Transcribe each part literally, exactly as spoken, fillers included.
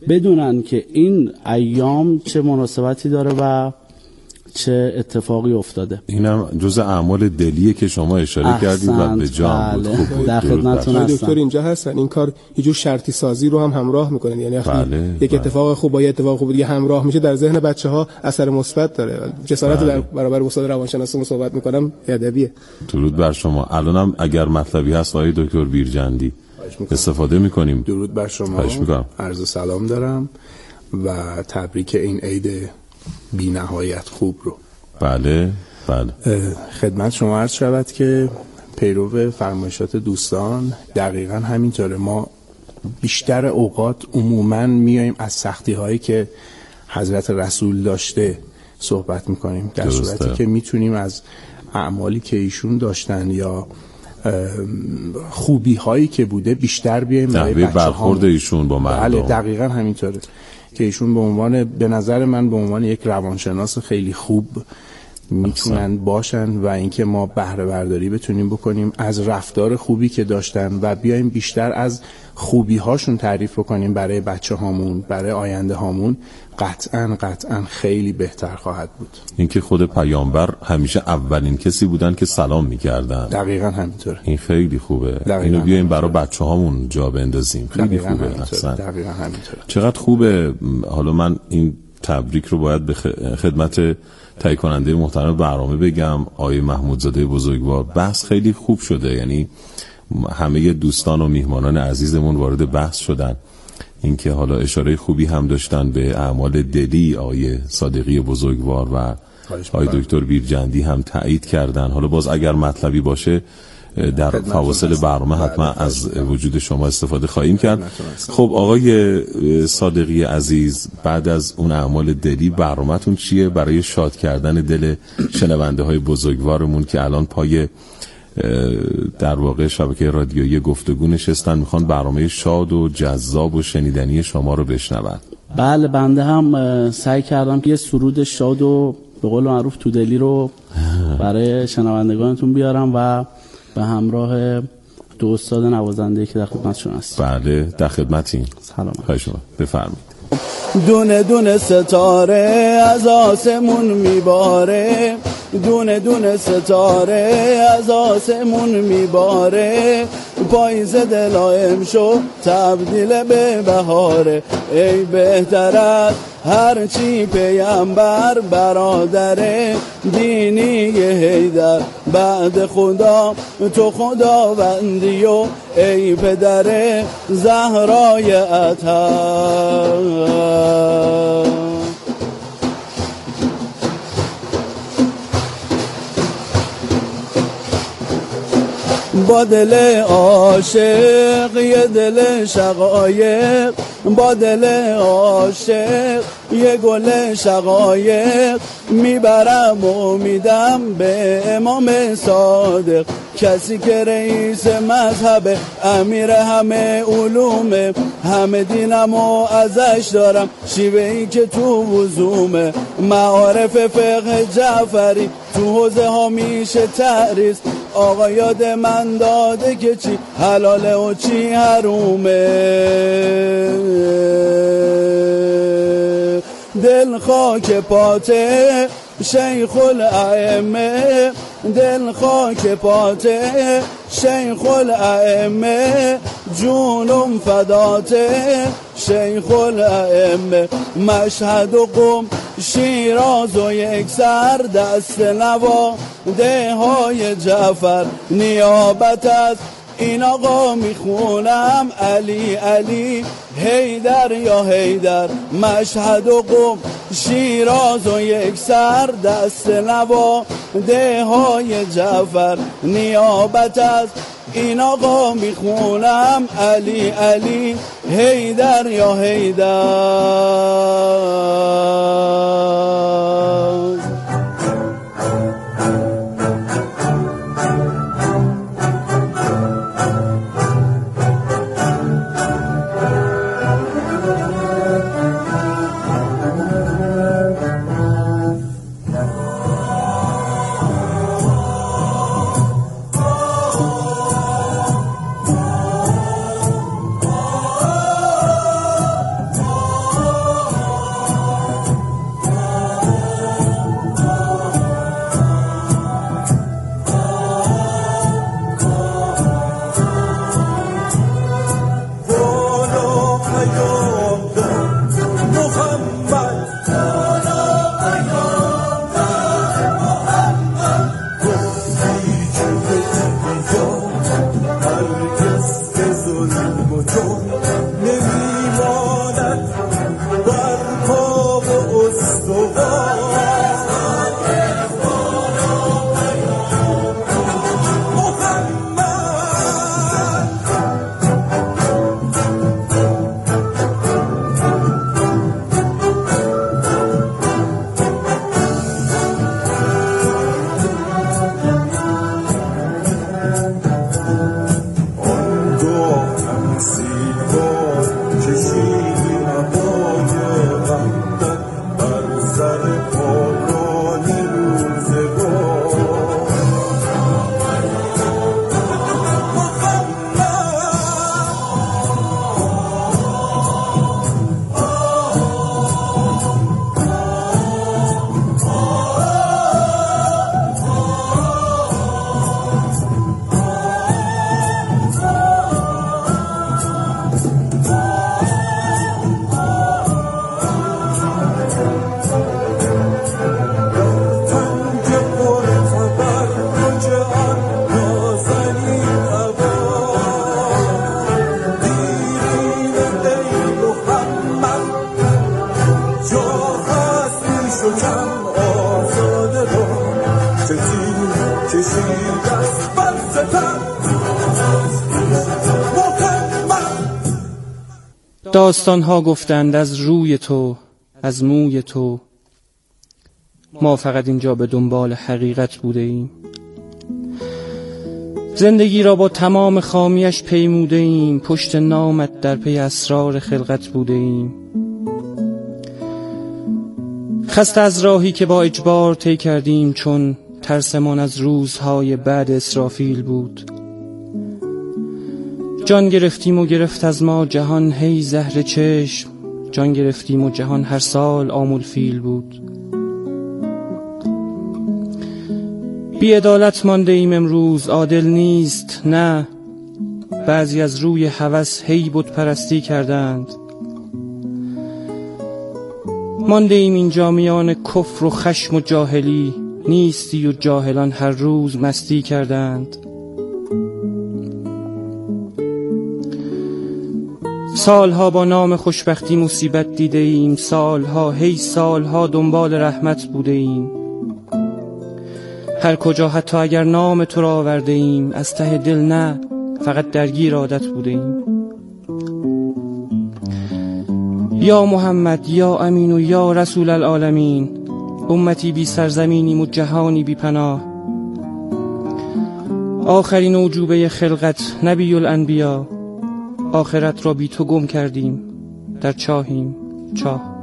بدونن که این ایام چه مناسبتی داره و چه اتفاقی افتاده. اینم جزء اعمال دلیه که شما اشاره کردید و به جا هم بود. بله. خوب در خدمتتون هستم. دکتر اینجا هستن، این کار یه جور شرطی سازی رو هم همراه میکنن، یعنی وقتی بله. یک بله. اتفاق خوب با یه اتفاق خوب دیگه همراه میشه در ذهن بچه‌ها اثر مثبت داره. جسارت بله. در برابر استاد روانشناسی صحبت میکنم ادبیه. درود بر شما. الانم اگر مطلبی هست آقای دکتر بیرجندی استفاده میکنیم. درود بر شما. عرض سلام دارم و تبریک این عید بی نهایت خوب رو. بله بله. خدمت شما عرض شود که پیرو فرمایشات دوستان دقیقاً همینطوره. ما بیشتر اوقات عموماً میایم از سختی هایی که حضرت رسول داشته صحبت میکنیم، در درسته. صورتی که میتونیم از اعمالی که ایشون داشتن یا خوبی هایی که بوده بیشتر بیایم برای بچه‌ها. برخورد ایشون با مردم. بله دقیقاً همینطوره که ایشون به عنوان به نظر من به عنوان یک روانشناس خیلی خوب میتونن باشن و اینکه ما بهره برداری بتونیم بکنیم از رفتار خوبی که داشتن و بیایم بیشتر از خوبی هاشون تعریف بکنیم برای بچه هامون، برای آینده هامون، قطعاً قطعاً خیلی بهتر خواهد بود. اینکه خود پیامبر همیشه اولین کسی بودن که سلام میکردن. دقیقاً همینطوره. این خیلی خوبه. اینو بیایم برای بچه هامون جا بندازیم. خیلی خوبه. دقیقاً همینطوره. چقدر خوبه. حالا من این تبریک رو باید به خدمت تهیه کننده محترم برنامه بگم، آقای محمودزاده بزرگوار. بحث خیلی خوب شده، یعنی همه دوستان و میهمانان عزیزمون وارد بحث شدن. اینکه حالا اشاره خوبی هم داشتن به اعمال دلی آقای صادقی بزرگوار و آقای دکتر بیرجندی هم تایید کردن. حالا باز اگر مطلبی باشه در فواصل برنامه حتما از وجود شما استفاده خواهیم کرد. خب آقای صادقی عزیز، بعد از اون اعمال دلی برنامه‌تون چیه برای شاد کردن دل شنونده های بزرگوارمون که الان پای در واقع شبکه رادیویی گفتگو نشستن، میخوان برنامه شاد و جذاب و شنیدنی شما رو بشنون؟ بله بنده هم سعی کردم که یه سرود شاد و به قول معروف تو دلی رو برای شنوندگانتون بیارم و به همراه دو استاد نوازنده که در خدمتشون هست. بله در خدمتین. سلام. خواهش می‌کنم. بفرمایید. دونه دونه ستاره از آسمون میباره، دونه دونه ستاره از آسمون میباره، پاییز دلائم شو تبدیل به بهاره. ای بهتر از هر چی پیامبر برادره، دینی حیدر بعد خدا تو خداوندی و ای پدر زهرای اطهر. با دل عاشق یه دل شقایق، با دل عاشق یه گل شقایق، میبرم امیدم به امام صادق، کسی که رئیس مذهب امیر همه علومه، همه دینمو ازش دارم، شیوهی که تو وضومه، معارف فقه جعفری تو حوزه ها میشه تعریض، آقا یاد من داده که چی حلاله و چی حرومه. دل خاک پاته شیخ الائمه، دل خاک پاته شیخ الائمه، جونم فداته شیخ الائمه، مشهد و قم شیراز و یک سر دست نوا ده های جعفر، نیابت از این آقا میخونم علی علی حیدر یا حیدر، مشهد و قم شیراز و یک سر دست نوا ده های جعفر، نیابت از این آقا میخونم علی علی حیدر یا حیدر. داستان ها گفتند از روی تو، از موی تو، ما فقط اینجا به دنبال حقیقت بوده ایم. زندگی را با تمام خامیش پیموده ایم، پشت نامت در پی اسرار خلقت بوده ایم. خسته از راهی که با اجبار طی کردیم، چون ترسمان از روزهای بعد اسرافیل بود. جان گرفتیم و گرفت از ما جهان هی زهر چشم، جان گرفتیم و جهان هر سال آمول فیل بود. بی عدالت مانده ایم امروز، عادل نیست نه. بعضی از روی هوس هی بت پرستی کردند. مانده ایم اینجا میان کفر و خشم و جاهلی، نیستی و جاهلان هر روز مستی کردند. سالها با نام خوشبختی مصیبت دیده ایم، سالها هی سالها دنبال رحمت بوده ایم. هر کجا حتی اگر نام تو را آورده ایم، از ته دل نه، فقط درگیر عادت بوده ایم. یا محمد یا امین و یا رسول العالمین، امتی بی سرزمینیم و جهانی بی پناه. آخرین اوجوبه خلقت نبی الانبیا، آخرت را بی تو گم کردیم، در چاهیم چاه.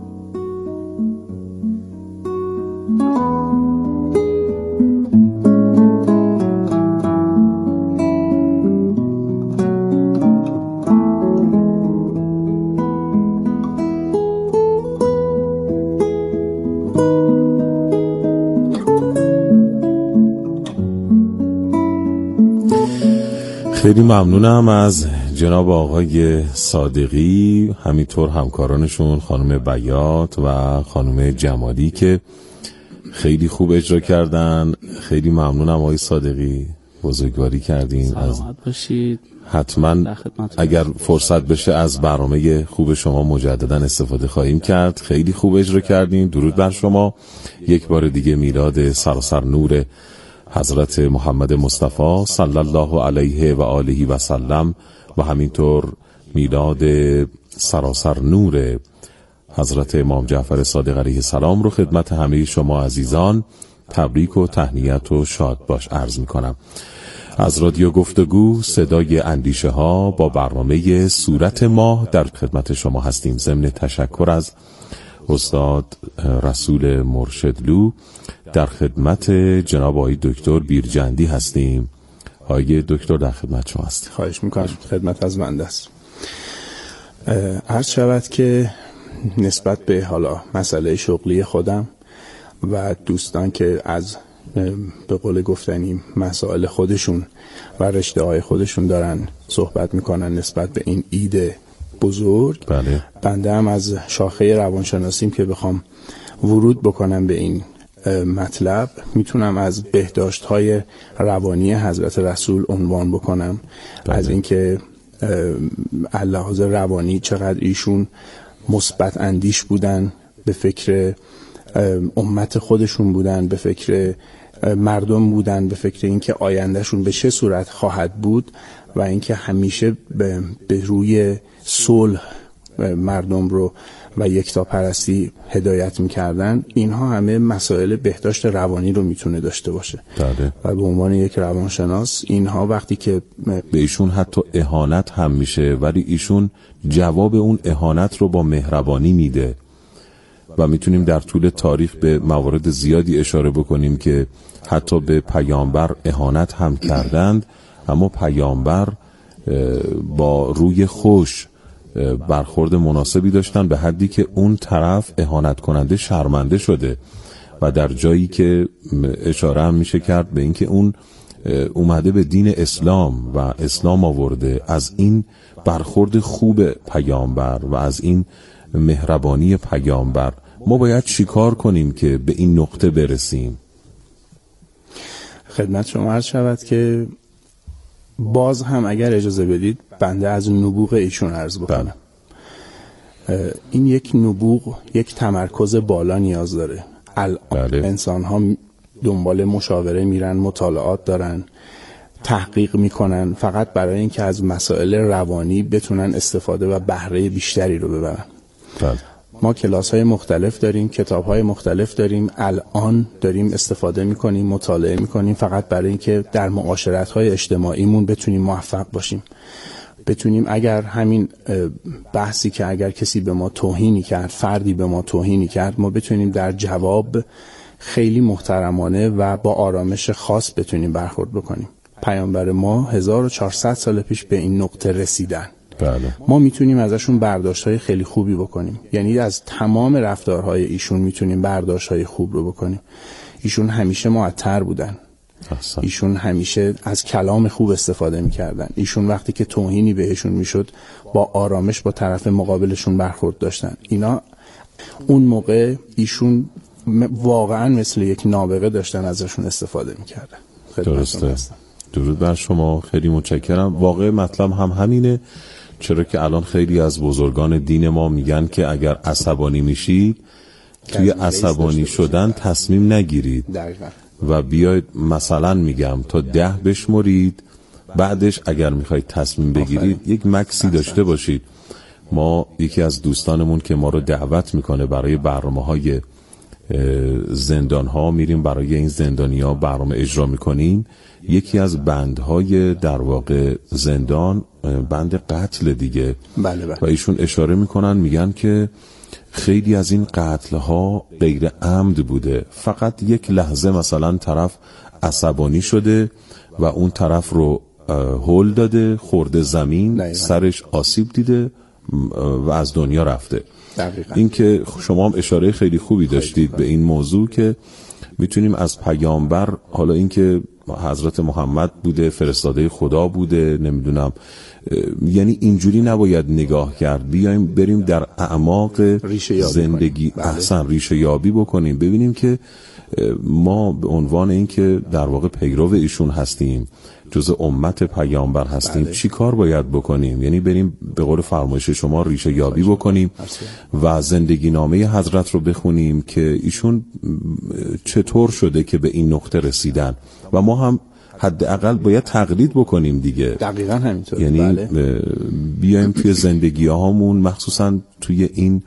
خیلی ممنونم از جناب آقای صادقی، همینطور همکارانشون خانم بیات و خانم جمالی که خیلی خوب اجرا کردن. خیلی ممنونم آقای صادقی، بزرگواری کردین. سلامت باشید. حتما اگر فرصت بشه از برنامه خوب شما مجددا استفاده خواهیم کرد. خیلی خوب اجرا کردین. درود بر شما. یک بار دیگه میلاد سراسر نور حضرت محمد مصطفی صلی الله علیه و آله و سلم و همینطور میلاد سراسر نور حضرت امام جعفر صادق علیه السلام رو خدمت همه شما عزیزان تبریک و تهنیت و شاد باش عرض می کنم. از رادیو گفتگو صدای اندیشه ها با برنامه صورت ماه در خدمت شما هستیم. ضمن تشکر از استاد رسول مرشدلو در خدمت جناب آقای دکتر بیرجندی هستیم. آقای دکتر در خدمت شما هستیم. خواهش میکنم. خدمت از بنده است. عرض شود که نسبت به حالا مسئله شغلی خودم و دوستان که از به قول گفتنی مسائل خودشون و رشته های خودشون دارن صحبت میکنن نسبت به این ایده بزرگ، بله. بنده هم از شاخه روانشناسیم که بخوام ورود بکنم به این مطلب، میتونم از بهداشت های روانی حضرت رسول عنوان بکنم. بله. از اینکه لحاظ روانی چقدر ایشون مثبت اندیش بودن، به فکر امت خودشون بودن، به فکر مردم بودن، به فکر اینکه آیندهشون به چه صورت خواهد بود و اینکه همیشه به, به روی صلح مردم رو و یکتاپرستی هدایت میکردن. اینها همه مسائل بهداشت روانی رو میتونه داشته باشه. داده. و به عنوان یک روانشناس اینها وقتی که به ایشون حتی اهانت هم میشه ولی ایشون جواب اون اهانت رو با مهربانی میده و میتونیم در طول تاریخ به موارد زیادی اشاره بکنیم که حتی به پیامبر اهانت هم کردند اما پیامبر با روی خوش برخورد مناسبی داشتن به حدی که اون طرف اهانت کننده شرمنده شده و در جایی که اشاره هم میشه کرد به اینکه اون اومده به دین اسلام و اسلام آورده. از این برخورد خوب پیامبر و از این مهربانی پیامبر ما باید چیکار کنیم که به این نقطه برسیم؟ خدمت شما عرض شود که باز هم اگر اجازه بدید بنده از نبوغ ایشون عرض بکنم. این یک نبوغ یک تمرکز بالا نیاز داره. الان بله. انسان ها دنبال مشاوره میرن، مطالعات دارن، تحقیق میکنن فقط برای اینکه از مسائل روانی بتونن استفاده و بهره بیشتری رو ببرن. بله. ما کلاس های مختلف داریم، کتاب های مختلف داریم، الان داریم استفاده میکنیم، مطالعه میکنیم فقط برای اینکه در معاشرت های اجتماعیمون بتونیم موفق باشیم، بتونیم اگر همین بحثی که اگر کسی به ما توهینی کرد، فردی به ما توهینی کرد، ما بتونیم در جواب خیلی محترمانه و با آرامش خاص بتونیم برخورد بکنیم. پیامبر ما هزار و چهارصد سال پیش به این نقطه رسیدن. بله. ما میتونیم ازشون برداشت‌های خیلی خوبی بکنیم، یعنی از تمام رفتارهای ایشون میتونیم برداشت‌های خوب رو بکنیم. ایشون همیشه معطر بودن، احسن. ایشون همیشه از کلام خوب استفاده میکردن، ایشون وقتی که توهینی بهشون میشد با آرامش با طرف مقابلشون برخورد داشتن. اینا اون موقع ایشون واقعا مثل یک نابغه داشتن ازشون استفاده میکردن. درسته. درود بر شما، خیلی متشکرم. واقع مطلب هم همینه، چرا که الان خیلی از بزرگان دین ما میگن که اگر عصبانی میشید توی عصبانی شدن تصمیم نگیرید دقیقا. و بیاید مثلا میگم تا ده بشمرید، بعدش اگر میخواید تصمیم بگیرید یک مکسی داشته باشید. ما یکی از دوستانمون که ما رو دعوت میکنه برای برنامه های زندان ها میریم، برای این زندانی ها برنامه اجرا میکنیم. یکی از بندهای در واقع زندان بند قتل دیگه. بله بله. و ایشون اشاره میکنن میگن که خیلی از این قتل ها غیر عمد بوده، فقط یک لحظه مثلا طرف عصبانی شده و اون طرف رو هول داده، خورده زمین، دقیقا. سرش آسیب دیده و از دنیا رفته. دقیقا. این که شما هم اشاره خیلی خوبی داشتید به این موضوع که میتونیم از پیامبر، حالا این که حضرت محمد بوده، فرستاده خدا بوده، نمیدونم، یعنی اینجوری نباید نگاه کرد. بیایم بریم در اعماق زندگی، احسن ریشه یابی بکنیم، ببینیم که ما به عنوان این که در واقع پیرو ایشون هستیم، جزء امت پیامبر هستیم، بله. چی کار باید بکنیم؟ یعنی بریم به قول فرمایش شما ریشه یابی بکنیم و زندگی نامه حضرت رو بخونیم که ایشون چطور شده که به این نقطه رسیدن و ما هم حداقل باید تقلید بکنیم دیگه. دقیقاً همینطور. یعنی بله. بیایم توی زندگی هامون، مخصوصا توی این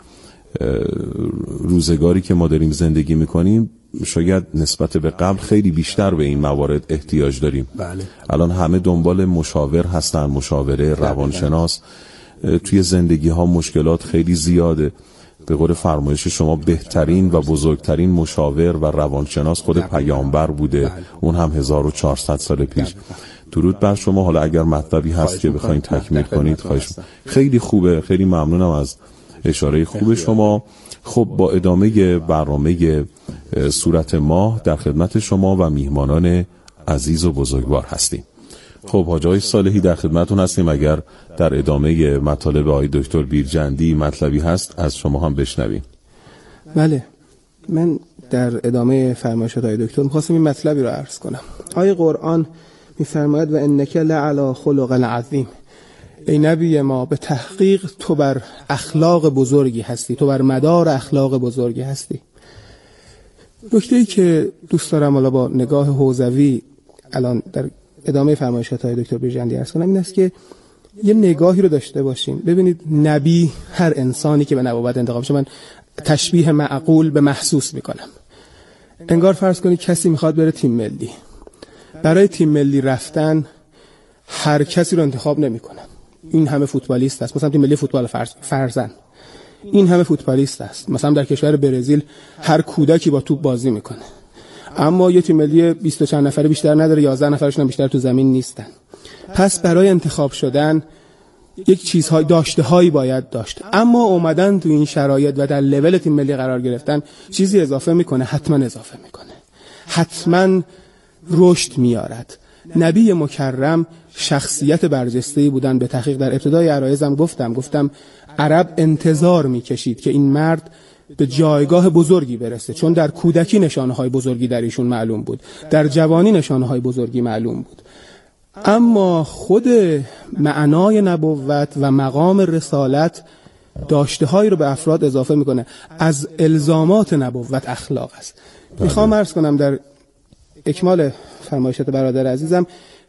روزگاری که ما داریم زندگی میکنیم، شاید نسبت به قبل خیلی بیشتر به این موارد احتیاج داریم. بله. الان همه دنبال مشاور هستن، مشاوره، روانشناس. توی زندگی ها مشکلات خیلی زیاده. به قول فرمایش شما بهترین و بزرگترین مشاور و روانشناس خود پیامبر بوده. بله. اون هم هزار و چهارصد سال پیش. بله. درود بر شما. حالا اگر مطلبی هست که بخواید تکمیل کنید خواهش. خیلی خوبه، خیلی ممنونم از اشاره خوب شما. خب با ادامه برنامه صورت ماه در خدمت شما و میهمانان عزیز و بزرگوار هستیم. خب حاج آقای صالحی در خدمتون هستیم. اگر در ادامه مطالب آقای دکتر بیرجندی مطلبی هست از شما هم بشنویم. بله، من در ادامه فرمایشات آقای دکتر می‌خواستم این مطلبی رو عرض کنم. آیه قرآن می‌فرماید و انک لعلی خلق عظیم. ای نبی ما، به تحقیق تو بر اخلاق بزرگی هستی، تو بر مدار اخلاق بزرگی هستی. نکته‌ای که دوست دارم حالا با نگاه حوزوی الان در ادامه فرمایشات های دکتر بیرجندی عرض کنم این است که یه نگاهی رو داشته باشیم. ببینید، نبی هر انسانی که به نبوت انتخاب شه، من تشبیه معقول به محسوس میکنم. انگار فرض کنید کسی میخواد بره تیم ملی. برای تیم ملی رفتن هر کسی رو انتخاب نمیکنه. این همه فوتبالیست است، مثلا تیم ملی فوتبال فرض فرضاً این همه فوتبالیست است، مثلا در کشور برزیل هر کودکی با توپ بازی میکنه، اما یه تیم ملی بیست و چند نفره بیشتر نداره، یازده نفرشون بیشتر تو زمین نیستن. پس برای انتخاب شدن یک چیزهای داشته هایی باید داشت، اما اومدن تو این شرایط و در لول تیم ملی قرار گرفتن چیزی اضافه میکنه، حتما اضافه میکنه، حتما رشد میارد. نبی مکرم شخصیت برجسته‌ای بودن. به تحقیق در ابتدای عرایزم گفتم گفتم عرب انتظار میکشید که این مرد به جایگاه بزرگی برسه، چون در کودکی نشانه‌های بزرگی در ایشون معلوم بود، در جوانی نشانه‌های بزرگی معلوم بود، اما خود معنای نبوت و مقام رسالت داشته‌هایی رو به افراد اضافه میکنه. از الزامات نبوت اخلاق است. میخوام عرض کنم در اکمال فرمایشات برادر عزیزم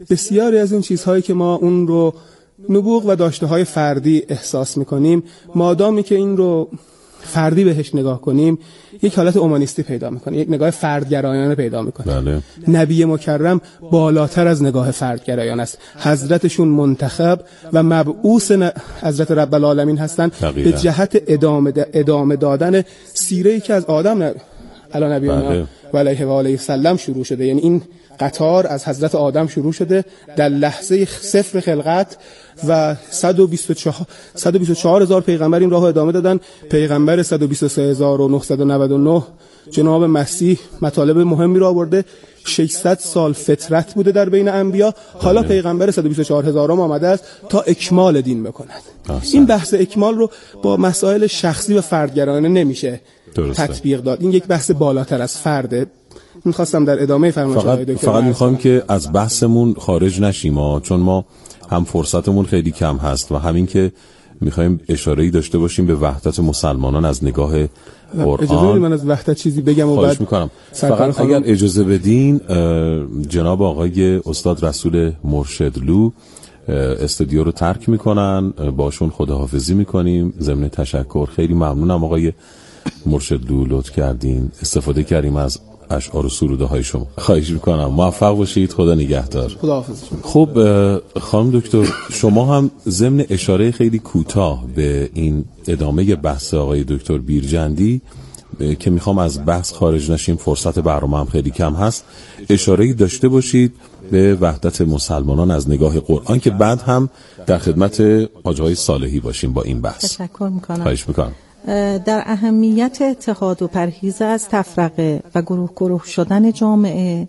بسیاری از اون چیزهایی که ما اون رو نبوغ و داشته‌های فردی احساس می‌کنیم، مادامی که این رو فردی بهش نگاه کنیم، یک حالت اومانیستی پیدا میکنه، یک نگاه فردگرایانه پیدا میکنه. بله. نبی مکرم بالاتر از نگاه فردگرایانه است. حضرتشون منتخب و مبعوث حضرت رب العالمین هستند به جهت ادامه ادامه دادن سیره‌ای که از آدم ن... علی نبینا و علیه و آله سلم شروع شده. یعنی این قطار از حضرت آدم شروع شده در لحظه صفر خلقت و صد و بیست و چهار هزار پیغمبر این راهو ادامه دادن. پیغمبر صد و بیست و سه هزار و نهصد و نود و نه جناب مسیح مطالب مهمی را آورده. ششصد سال فترت بوده در بین انبیا. حالا پیغمبر صد و بیست و چهار هزارم آمده است تا اکمال دین بکند. این بحث اکمال رو با مسائل شخصی و فردگرایانه نمیشه درسته. تطبیق داد. این یک بحث بالاتر از فرده. می‌خواستم در ادامه فرمایش فقط فقط می‌خوام که از بحثمون خارج نشیم ها، چون ما هم فرصتمون خیلی کم هست و همین که می‌خوایم اشاره‌ای داشته باشیم به وحدت مسلمانان از نگاه قرآن. اجازه بدید من از وحدت چیزی بگم و بعد می‌کنم. فقط اگر اجازه بدین جناب آقای استاد رسول مرشدلو استودیو رو ترک می‌کنن، باشون خداحافظی می‌کنیم. ضمن تشکر خیلی ممنونم آقای مرشدلو، لطف کردین استفاده کردیم از اشعار و سروده های شما. خواهش میکنم موفق باشید. خدا نگهدار. خداحافظ. خب خانم دکتر، شما هم ضمن اشاره خیلی کوتاه به این ادامه بحث آقای دکتر بیرجندی که میخوام از بحث خارج نشیم، فرصت برنامه هم خیلی کم هست، اشاره‌ای داشته باشید به وحدت مسلمانان از نگاه قرآن که بعد هم در خدمت حاجی های صالحی باشیم با این بحث. تشکر میکنم. خواهش میکنم. در اهمیت اتحاد و پرهیز از تفرقه و گروه گروه شدن جامعه،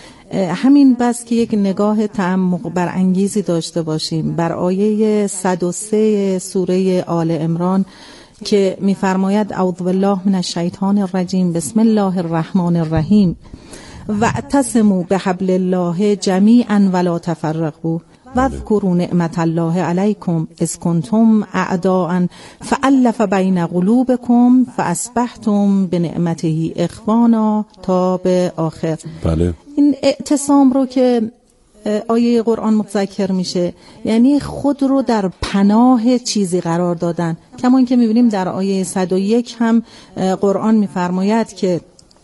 همین بس که یک نگاه تعمق برانگیزی داشته باشیم بر آیه صد و سه سوره آل عمران که می‌فرماید اعوذ بالله من الشیطان الرجیم بسم الله الرحمن الرحیم واعتصموا بحبل الله جمیعا ولا تفرقوا واذکروا نعمت الله علیکم اذ کنتم اعداء فالف بین قلوبکم فاصبحتم بنعمته اخوانا تا به آخر. بله. این اعتصام رو که آیه قرآن متذکر میشه یعنی خود رو در پناه چیزی قرار دادن. کما اینکه میبینیم در آیه صد و یک هم قرآن میفرماید که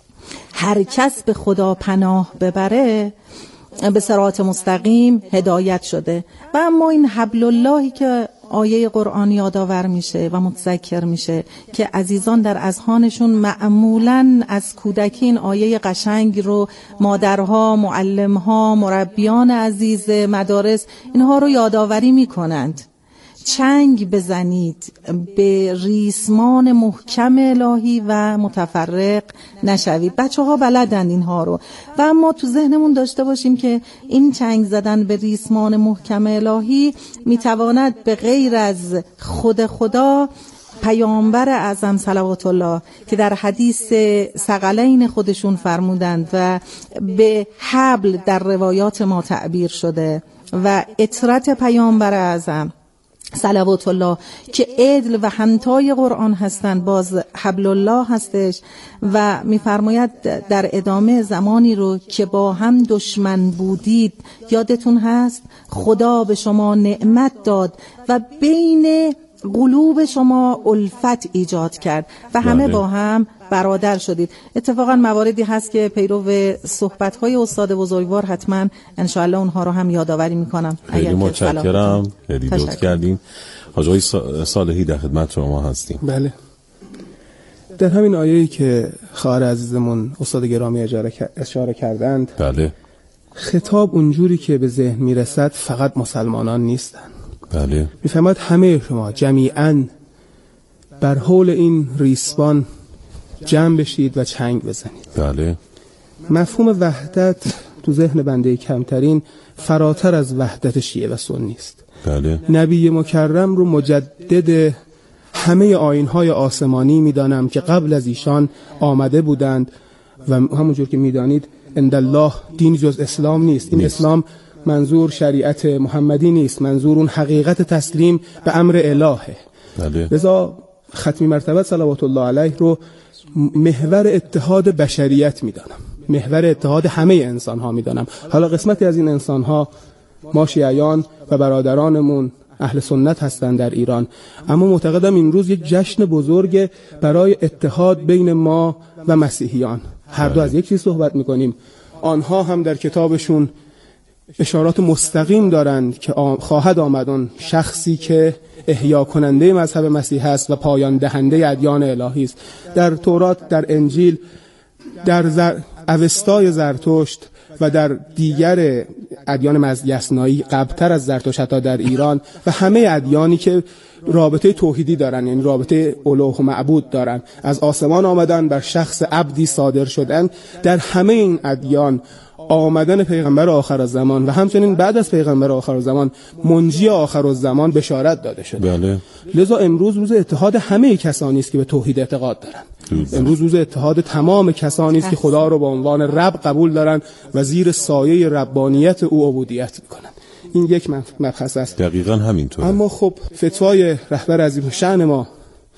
هر کس به خدا پناه ببره به صراط مستقیم هدایت شده. و اما این حبل اللهی که آیه قرآن یادآور میشه و متذکر میشه که عزیزان در اذهانشون معمولاً از کودکی این آیه قشنگ رو مادرها، معلمها، مربیان عزیز مدارس اینها رو یادآوری میکنند. چنگ بزنید به ریسمان محکم الهی و متفرق نشوید. بچه ها بلدن اینها رو و اما تو ذهنمون داشته باشیم که این چنگ زدن به ریسمان محکم الهی میتواند به غیر از خود خدا پیامبر اعظم صلوات الله که در حدیث ثقلین خودشون فرمودند و به حبل در روایات ما تعبیر شده و اطرت پیامبر اعظم صلوات الله که عدل و همتای قرآن هستند باز حبل الله هستش و میفرماید در ادامه زمانی رو که با هم دشمن بودید یادتون هست خدا به شما نعمت داد و بین قلوب شما الفت ایجاد کرد و همه با هم برادر شدید. اتفاقا مواردی هست که پیرو صحبت‌های استاد بزرگوار حتما انشاءالله اونها رو هم یادآوری میکنم. خیلی متشکرم. خیلی لطف کردین. حاجی صالحی در خدمت شما هستیم. بله. در همین آیه‌ای که خواهر عزیزمون استاد گرامی اشاره کردند، بله، خطاب اونجوری که به ذهن میرسد فقط مسلمانان نیستند. بله. میفهمد همه شما جمیعاً بر حول این ریسمان جمع بشید و چنگ بزنید. بله. مفهوم وحدت تو ذهن بنده کمترین فراتر از وحدت شیعه و سنی است. بله. نبی مکرم رو مجدد همه آیین‌های آسمانی میدانم که قبل از ایشان آمده بودند و همونجور که میدانید اندالله دین جز اسلام نیست. این نیست. اسلام منظور شریعت محمدی نیست، منظور اون حقیقت تسلیم به امر الهه. بله. لذا ختمی مرتبه صلوات الله علیه رو محور اتحاد بشریت میدانم، محور اتحاد همه انسان ها میدانم. حالا قسمتی از این انسان ها ما شیعیان و برادرانمون اهل سنت هستند در ایران، اما معتقدم این روز یک جشن بزرگ برای اتحاد بین ما و مسیحیان. هر دو از یک چیز صحبت میکنیم. آنها هم در کتابشون اشارات مستقیم دارند که خواهد آمدن شخصی که احیا کننده مذهب مسیح است و پایان دهنده ادیان الهی است. در تورات، در انجیل، در زر... اوستای زرتشت و در دیگر ادیان مزیسنایی قبلتر از زرتشت حتی در ایران و همه ادیانی که رابطه توحیدی دارن، یعنی رابطه الوه و معبود دارن، از آسمان آمدن بر شخص عبدی صادر شدن. در همه این ادیان آمدن پیغمبر آخر الزمان و همچنین بعد از پیغمبر آخر الزمان منجی آخر الزمان بشارت داده شده. بله. لذا امروز روز اتحاد همه کسانی است که به توحید اعتقاد دارن. امروز روز اتحاد تمام کسانی است که خدا رو به عنوان رب قبول دارن و زیر سایه ربانیت او عبودیت میکنن. این یک مبحث است. دقیقاً همینطوره. اما خب فتوای رهبر عظیم شأن ما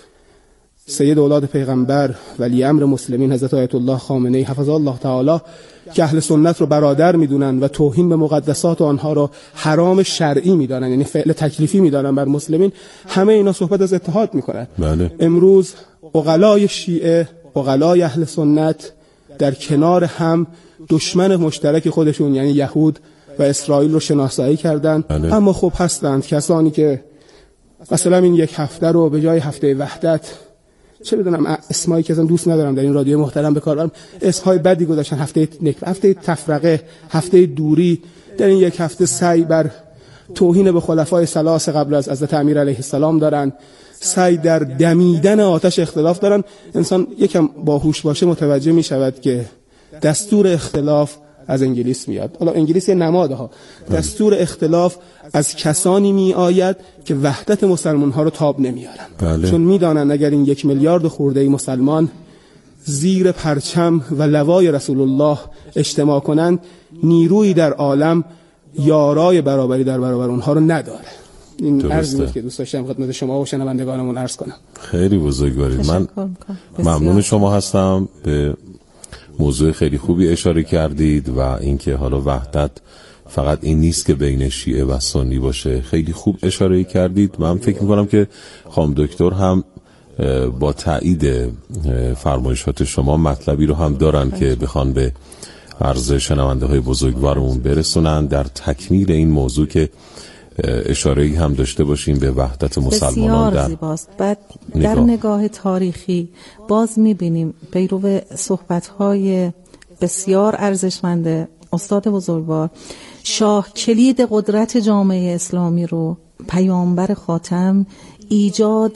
سید اولاد پیغمبر ولی امر مسلمین حضرت آیت الله خامنه‌ای حفظه الله تعالی که اهل سنت رو برادر میدونن و توهین به مقدسات آنها رو حرام شرعی میدانن، یعنی فعل تکلیفی میدانن بر مسلمین، همه اینا صحبت از اتحاد میکنن. بله. امروز عقلای شیعه، عقلای اهل سنت در کنار هم دشمن مشترک خودشون یعنی یهود و اسرائیل رو شناسایی کردن. بله. اما خب هستند کسانی که مثلا این یک هفته رو به جای هفته وحدت، چه بدونم اسمایی که اصلا دوست ندارم در این رادیو محترم به کار برم، اسمهای بدی گذاشتن، هفته نکبت، هفته تفرقه، هفته دوری، در این یک هفته سعی بر توهین به خلفای ثلاثه قبل از حضرت امیر علیه السلام دارن، سعی در دمیدن آتش اختلاف دارن. انسان یکم باهوش باشه متوجه می شود که دستور اختلاف از انگلیس میاد. حالا انگلیس یه نماده ها. دستور اختلاف از کسانی می آید که وحدت مسلمان ها رو تاب نمیارن. بله. چون میدانن اگر این یک میلیارد خورده مسلمان زیر پرچم و لوای رسول الله اجتماع کنند، نیرویی در عالم یارای برابری در برابر اونها رو نداره. این عرضی بود که دوست داشتم خدمت شما و شنوندگانمون عرض کنم. خیلی بزرگوارید. من ممنون شما هستم. به موضوع خیلی خوبی اشاره کردید و اینکه حالا وحدت فقط این نیست که بین شیعه و سنی باشه. خیلی خوب اشاره کردید. من فکر میکنم که خانم دکتر هم با تایید فرمایشات شما مطلبی رو هم دارن که بخوان به عرض شنونده های بزرگوارمون برسونن در تکمیل این موضوع که اشاره‌ای هم داشته باشیم به وحدت مسلمانان. بسیار زیباست. بعد در نگاه, نگاه تاریخی باز می‌بینیم پیرو صحبت‌های بسیار ارزشمند استاد بزرگوار، شاه کلید قدرت جامعه اسلامی رو پیامبر خاتم ایجاد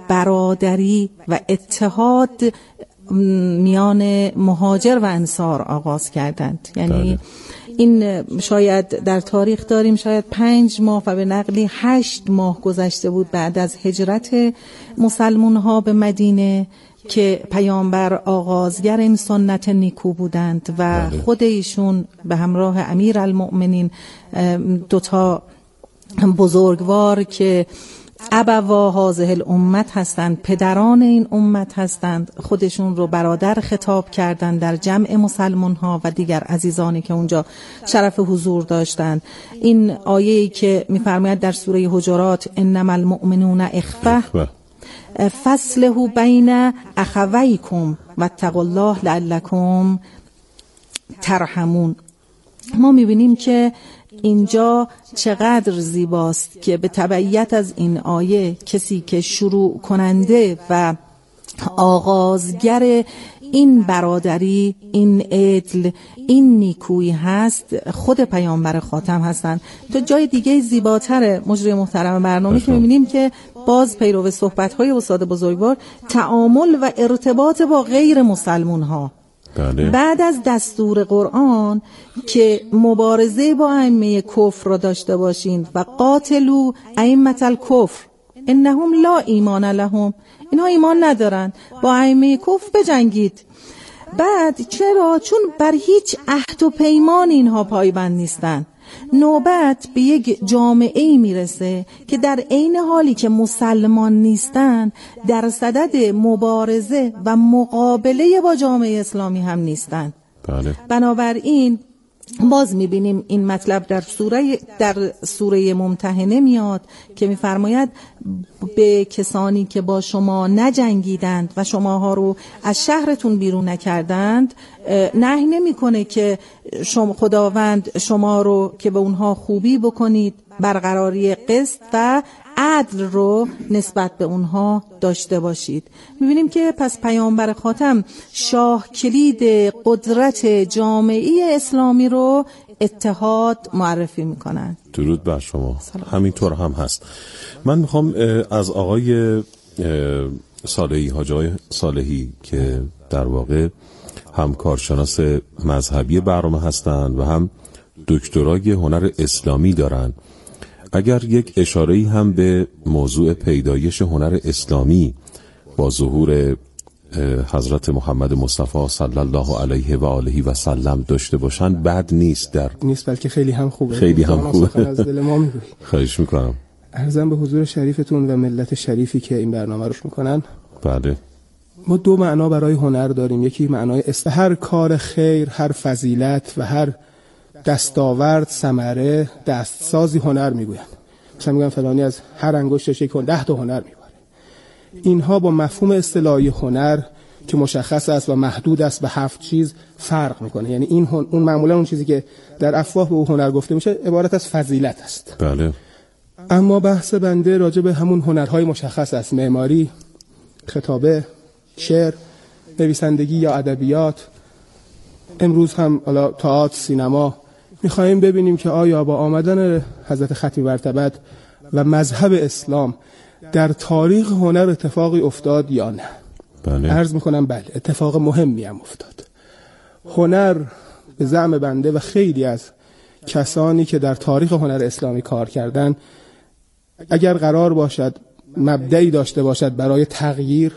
برادری و اتحاد میان مهاجر و انصار آغاز کردند. یعنی داره. این شاید در تاریخ داریم شاید پنج ماه و به نقلی هشت ماه گذشته بود بعد از هجرت مسلمان ها به مدینه که پیامبر آغازگر این سنت نیکو بودند و بله. خود ایشون به همراه امیرالمؤمنین دوتا بزرگوار که ابوا هذه الامت هستند، پدران این امت هستند، خودشون رو برادر خطاب کردند در جمع مسلمان ها و دیگر عزیزانی که اونجا شرف حضور داشتند. این آیه‌ای که می‌فرماید در سوره حجرات انما المؤمنون اخوه فاصلحوا بین اخویکم واتقوا الله لعلکم ترحمون. ما می‌بینیم که اینجا چقدر زیباست که به تبعیت از این آیه کسی که شروع کننده و آغازگر این برادری، این عدل، این نیکویی هست خود پیامبر خاتم هستند. تو جای دیگه زیباتر مجری محترم برنامه که می‌بینیم که باز پیرو صحبت‌های استاد بزرگوار تعامل و ارتباط با غیر مسلمان‌ها بله. بعد از دستور قرآن که مبارزه با ائمه کفر را داشته باشین و قاتلوا ائمه الکفر انهم لا ایمان لهم، اینها ایمان ندارن، با ائمه کفر بجنگید. بعد چرا؟ چون بر هیچ عهد و پیمان اینها پایبند نیستن. نوبت به یک جامعه‌ای میرسه که در عین حالی که مسلمان نیستن در صدد مبارزه و مقابله با جامعه اسلامی هم نیستن. بله. بنابراین باز میبینیم این مطلب در سوره در سوره ممتحنه میاد که میفرماید به کسانی که با شما نجنگیدند و شماها رو از شهرتون بیرون نکردند نهی نمیکنه که شما خداوند شما رو که به اونها خوبی بکنید، برقراری قسط و عدل رو نسبت به اونها داشته باشید. میبینیم که پس پیامبر خاتم شاه کلید قدرت جامعه اسلامی رو اتحاد معرفی میکنن. درود بر شما. همینطور هم هست. من میخوام از آقای صالحی، حاج آقای صالحی که در واقع هم کارشناس مذهبی برنامه هستند و هم دکترای هنر اسلامی دارن، اگر یک اشاره‌ای هم به موضوع پیدایش هنر اسلامی با ظهور حضرت محمد مصطفی صلی الله علیه و آله و سلم داشته باشن بد نیست. در نیست بلکه خیلی هم خوبه. خیلی هم خوبه. از دل ما میگویی. خواهش میکنم. عرضم به حضور شریفتون و ملت شریفی که این برنامه روش میکنن. بله. ما دو معنا برای هنر داریم. یکی معنای است، هر کار خیر، هر فضیلت و هر دستاورد، ثمره، دستسازی هنر میگویند. مثلا میگن فلانی از هر انگشتش یک ده تا هنر میبره. اینها با مفهوم اصطلاحی هنر که مشخص است و محدود است به هفت چیز فرق میکنه. یعنی این هن... اون معمولا اون چیزی که در افواه به هنر گفته میشه عبارت از فضیلت است. بله. اما بحث بنده راجع به همون هنرهای مشخص است: معماری، خطابه، شعر، نویسندگی یا ادبیات. امروز هم حالا تئاتر، سینما. میخوایم ببینیم که آیا با آمدن حضرت ختمی مرتبت و مذهب اسلام در تاریخ هنر اتفاقی افتاد یا نه. بله. عرض میکنم بله، اتفاق مهمی هم افتاد. هنر به زعم بنده و خیلی از کسانی که در تاریخ هنر اسلامی کار کردن، اگر قرار باشد مبدعی داشته باشد برای تغییر،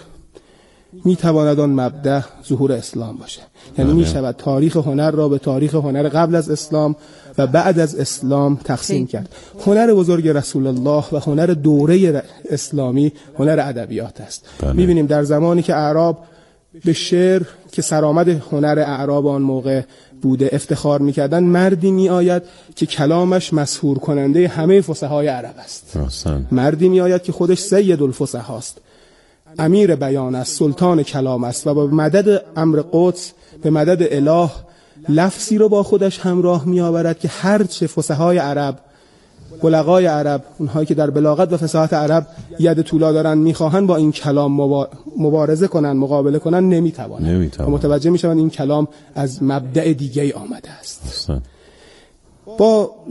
میتواند آن مبدأ ظهور اسلام باشه. یعنی میشود تاریخ هنر را به تاریخ هنر قبل از اسلام و بعد از اسلام تقسیم کرد. هنر بزرگ رسول الله و هنر دوره اسلامی هنر ادبیات است. میبینیم در زمانی که اعراب به شعر که سرآمد هنر اعراب آن موقع بوده افتخار میکردن، مردی میآید که کلامش مسحور کننده همه فصحای عرب است. راسن. مردی میآید که خودش سید الفصحا است، امیر بیان است، سلطان کلام است و با مدد امر قدس، به مدد اله، لفظی رو با خودش همراه می آورد که هر چه فصحای عرب، بلغای عرب، اونهایی که در بلاغت و فصاحت عرب ید طولا دارن میخواهن با این کلام مبارزه کنن، مقابله کنن، نمیتوانن. نمیتوانن. متوجه میشن این کلام از مبدأ دیگه ای آمده است. راسن. با